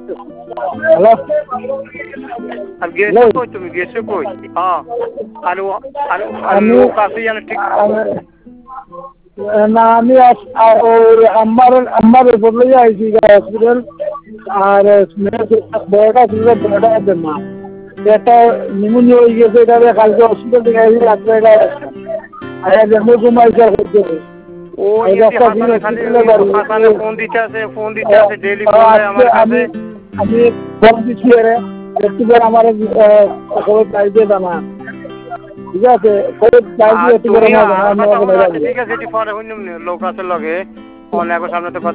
hello আর গেছো কই তুমি গেছো কই হ্যাঁ আলু আলু আলু কাছে জানো ঠিক না আমি আমার বদলে যাইছি হসপিটাল আর বড়টা ছিল বড়টা না একটা নিমোনিয়া হয়ে গেছে এটা কালকে হসপিটাল থেকে আসি রাত্রে আর ঘুমাইছে ও হাসানে খালি হাসানে ফোন দিতে আছে ডেইলি ফোন দেয় আমার কাছে আমি ফোন দিচ্ছি রে একটু করে আমার খবর চাইতে জানা ঠিক আছে ঠিক আছে এটি পরে হইনি লোক আছে লগে অনেক সামনে তো